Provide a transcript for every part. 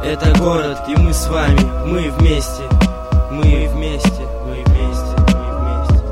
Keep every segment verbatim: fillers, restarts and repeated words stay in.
Это город, и мы с вами, мы вместе, мы вместе, мы вместе, мы вместе.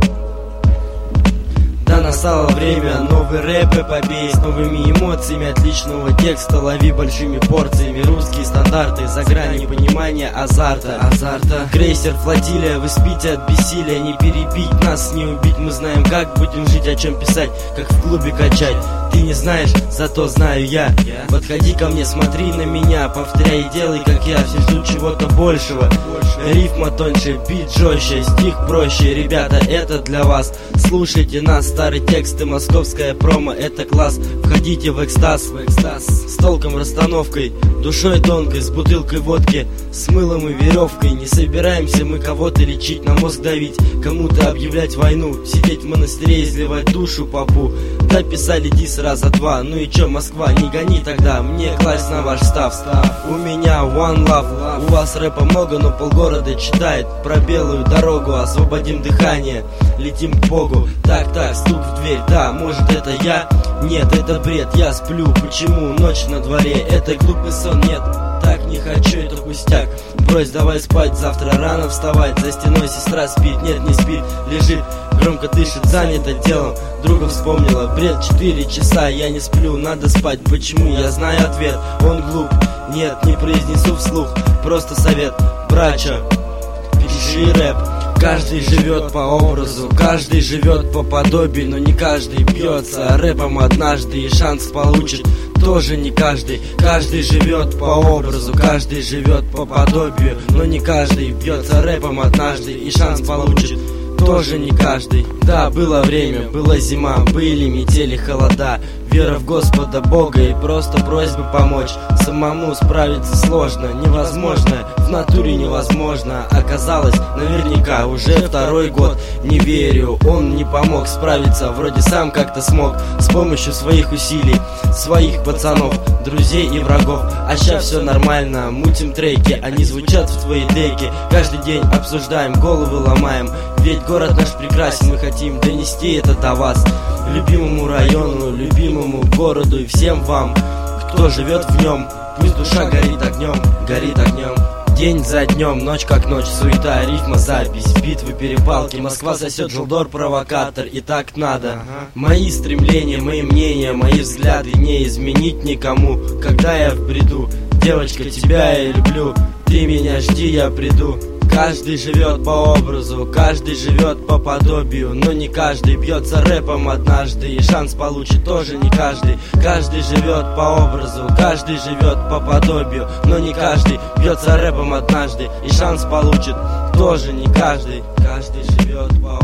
Да, настало время новый рэп эпопеи с новыми эмоциями отличного текста. Лови большими порциями русские стандарты, за грани понимания азарта, азарта. Крейсер, флотилия, вы спите от бессилия. Не перебить нас, не убить, мы знаем, как будем жить, о чем писать, как в клубе качать. Ты не знаешь, зато знаю я. Подходи ко мне, смотри на меня, повторяй и делай, как я. Все ждут чего-то большего. Рифма тоньше, бит жестче, стих проще. Ребята, это для вас. Слушайте нас, старые тексты, московская промо, это класс. Входите в экстаз, в экстаз. С толком, расстановкой, душой тонкой, с бутылкой водки, с мылом и веревкой. Не собираемся мы кого-то лечить, на мозг давить, кому-то объявлять войну, сидеть в монастыре, изливать душу попу. Да, писали дис раза два, ну и чё, Москва, не гони тогда, мне класть на ваш став. У меня one love, у вас рэпа много, но полгорода читает про белую дорогу. Освободим дыхание, летим к Богу. Так, так, стук в дверь, да, может это я? Нет, это бред, я сплю, почему? Ночь на дворе, это глупый сон, нет. Так не хочу, это пустяк. Брось, давай спать, завтра рано вставать. За стеной сестра спит, нет, не спит, лежит, громко дышит, занята делом. Друга вспомнила, бред, четыре часа, я не сплю, надо спать. Почему? Я знаю ответ, он глуп. Нет, не произнесу вслух, просто совет, брача, пиши рэп. Каждый живет по образу, каждый живет по подобию, но не каждый бьется рэпом однажды и шанс получит. Тоже не каждый, каждый живет по образу, каждый живет по подобию, но не каждый бьется рэпом однажды и шанс получит. Тоже не каждый. Да, было время, была зима, были метели, холода. Вера в Господа Бога и просто просьба помочь. Самому справиться сложно, невозможно, в натуре невозможно. Оказалось, наверняка, уже второй год. Не верю, он не помог справиться, вроде сам как-то смог. С помощью своих усилий, своих пацанов, друзей и врагов. А ща все нормально, мутим треки, они звучат в твоей деке. Каждый день обсуждаем, головы ломаем. Ведь город наш прекрасен, мы хотим донести это до вас. Любимому району, любимому городу и всем вам, кто живет в нем. Пусть душа горит огнем, горит огнем. День за днем, ночь как ночь, суета, рифма, запись, битвы, перепалки. Москва сосет, Желдор провокатор, и так надо. Мои стремления, мои мнения, мои взгляды не изменить никому. Когда я в бреду, девочка, тебя я люблю, ты меня жди, я приду. Каждый живет по образу, каждый живет по подобию, но не каждый бьется рэпом однажды и шанс получит. Тоже не каждый. Каждый живет по образу, каждый живет по подобию, но не каждый бьется рэпом однажды и шанс получит. Тоже не каждый. Каждый живет по